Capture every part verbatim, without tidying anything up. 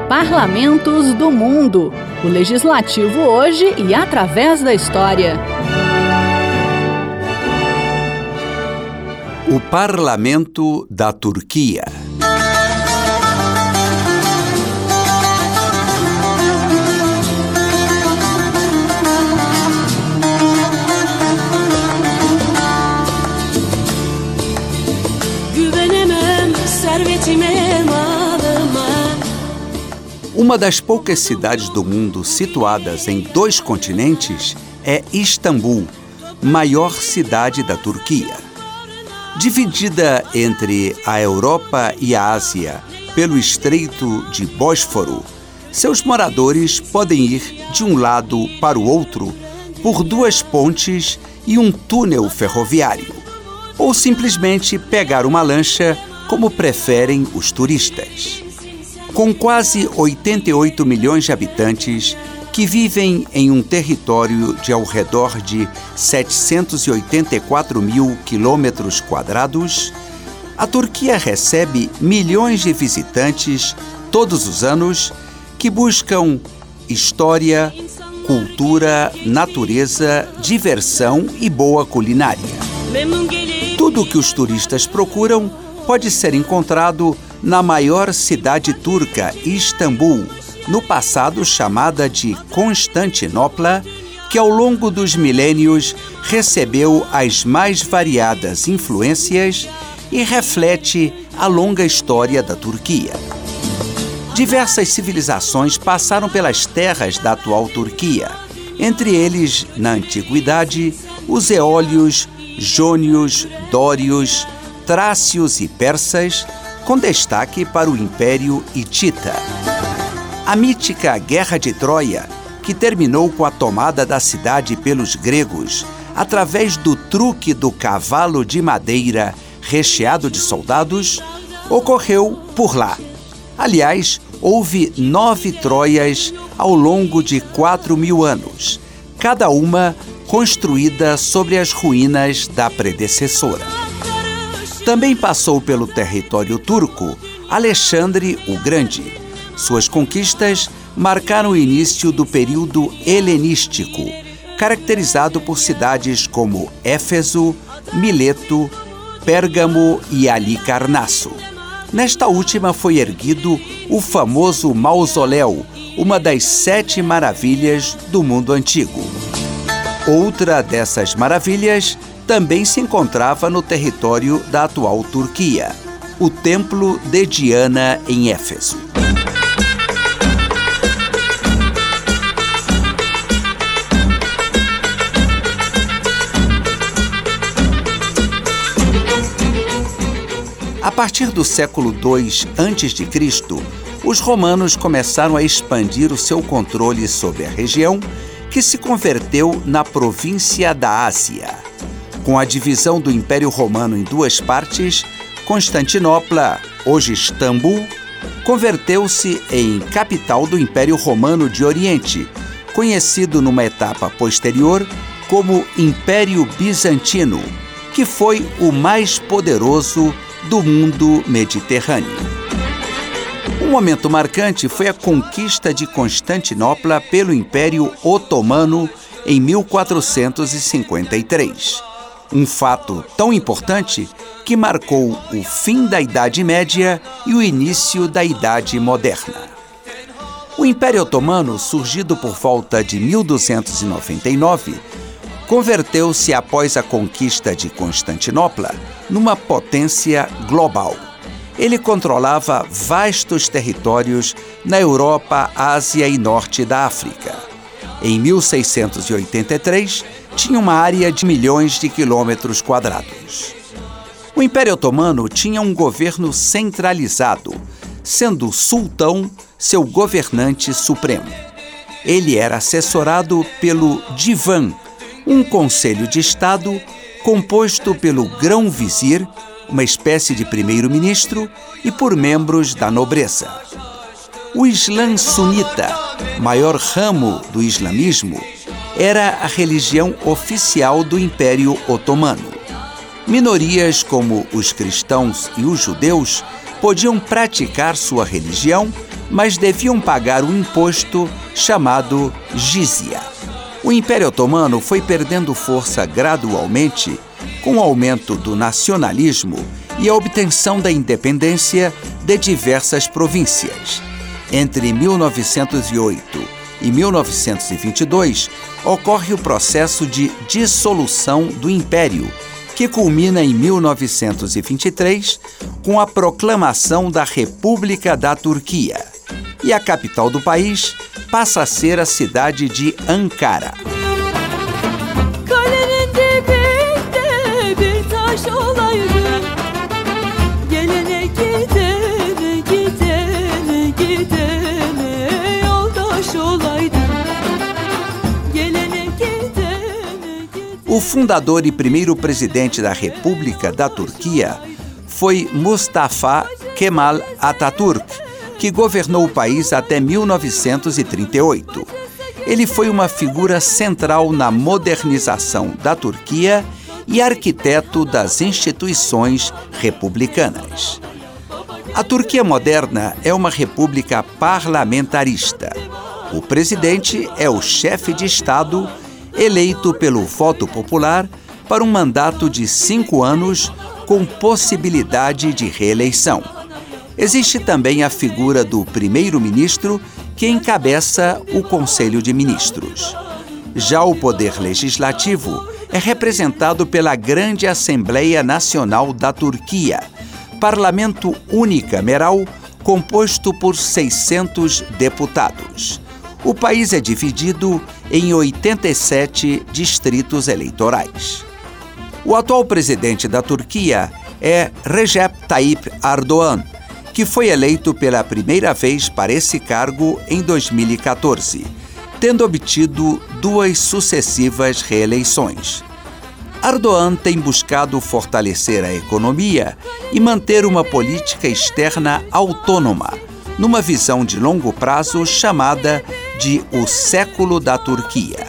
Parlamentos do Mundo. O legislativo hoje e através da história. O Parlamento da Turquia. Uma das poucas cidades do mundo situadas em dois continentes é Istambul, maior cidade da Turquia. Dividida entre a Europa e a Ásia pelo Estreito de Bósforo, seus moradores podem ir de um lado para o outro por duas pontes e um túnel ferroviário, ou simplesmente pegar uma lancha, como preferem os turistas. Com quase oitenta e oito milhões de habitantes que vivem em um território de ao redor de setecentos e oitenta e quatro mil quilômetros quadrados, a Turquia recebe milhões de visitantes todos os anos que buscam história, cultura, natureza, diversão e boa culinária. Tudo o que os turistas procuram pode ser encontrado na maior cidade turca, Istambul, no passado chamada de Constantinopla, que ao longo dos milênios recebeu as mais variadas influências e reflete a longa história da Turquia. Diversas civilizações passaram pelas terras da atual Turquia, entre eles, na antiguidade, os eólios, jônios, dórios, trácios e persas, com destaque para o Império Hitita. A mítica Guerra de Troia, que terminou com a tomada da cidade pelos gregos, através do truque do cavalo de madeira recheado de soldados, ocorreu por lá. Aliás, houve nove Troias ao longo de quatro mil anos, cada uma construída sobre as ruínas da predecessora. Também passou pelo território turco Alexandre o Grande. Suas conquistas marcaram o início do período helenístico, caracterizado por cidades como Éfeso, Mileto, Pérgamo e Halicarnasso. Nesta última foi erguido o famoso mausoléu, uma das sete maravilhas do mundo antigo. Outra dessas maravilhas também se encontrava no território da atual Turquia, o Templo de Diana em Éfeso. A partir do século dois antes de Cristo, os romanos começaram a expandir o seu controle sobre a região, que se converteu na província da Ásia. Com a divisão do Império Romano em duas partes, Constantinopla, hoje Istambul, converteu-se em capital do Império Romano de Oriente, conhecido numa etapa posterior como Império Bizantino, que foi o mais poderoso do mundo mediterrâneo. Um momento marcante foi a conquista de Constantinopla pelo Império Otomano em mil quatrocentos e cinquenta e três. Um fato tão importante que marcou o fim da Idade Média e o início da Idade Moderna. O Império Otomano, surgido por volta de mil duzentos e noventa e nove, converteu-se após a conquista de Constantinopla numa potência global. Ele controlava vastos territórios na Europa, Ásia e Norte da África. Em mil seiscentos e oitenta e três, tinha uma área de milhões de quilômetros quadrados. O Império Otomano tinha um governo centralizado, sendo o sultão seu governante supremo. Ele era assessorado pelo Divan, um conselho de Estado composto pelo grão-vizir, uma espécie de primeiro-ministro, e por membros da nobreza. O Islã sunita, maior ramo do islamismo, era a religião oficial do Império Otomano. Minorias como os cristãos e os judeus podiam praticar sua religião, mas deviam pagar um imposto chamado jizya. O Império Otomano foi perdendo força gradualmente com o aumento do nacionalismo e a obtenção da independência de diversas províncias. Entre mil novecentos e oito e mil novecentos e vinte e dois, ocorre o processo de dissolução do Império, que culmina em mil novecentos e vinte e três com a proclamação da República da Turquia. E a capital do país passa a ser a cidade de Ankara. O fundador e primeiro presidente da República da Turquia foi Mustafa Kemal Atatürk, que governou o país até mil novecentos e trinta e oito. Ele foi uma figura central na modernização da Turquia e arquiteto das instituições republicanas. A Turquia moderna é uma república parlamentarista. O presidente é o chefe de Estado, eleito pelo voto popular para um mandato de cinco anos com possibilidade de reeleição. Existe também a figura do primeiro-ministro, que encabeça o Conselho de Ministros. Já o poder legislativo é representado pela Grande Assembleia Nacional da Turquia, parlamento unicameral composto por seiscentos deputados. O país é dividido em oitenta e sete distritos eleitorais. O atual presidente da Turquia é Recep Tayyip Erdoğan, que foi eleito pela primeira vez para esse cargo em dois mil e quatorze, tendo obtido duas sucessivas reeleições. Erdoğan tem buscado fortalecer a economia e manter uma política externa autônoma, numa visão de longo prazo chamada de o século da Turquia.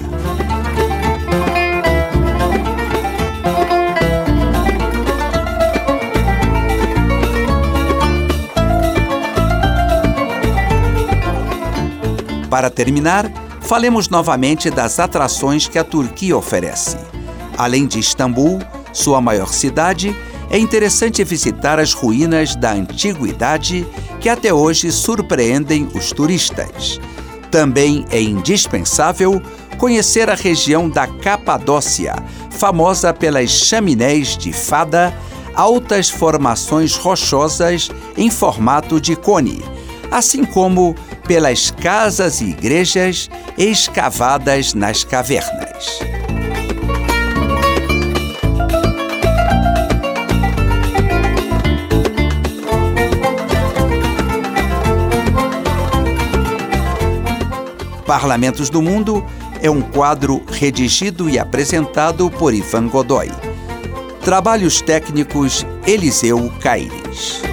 Para terminar, falemos novamente das atrações que a Turquia oferece. Além de Istambul, sua maior cidade, é interessante visitar as ruínas da antiguidade que até hoje surpreendem os turistas. Também é indispensável conhecer a região da Capadócia, famosa pelas chaminés de fada, altas formações rochosas em formato de cone, assim como pelas casas e igrejas escavadas nas cavernas. Parlamentos do Mundo é um quadro redigido e apresentado por Ivan Godoy. Trabalhos técnicos Eliseu Caires.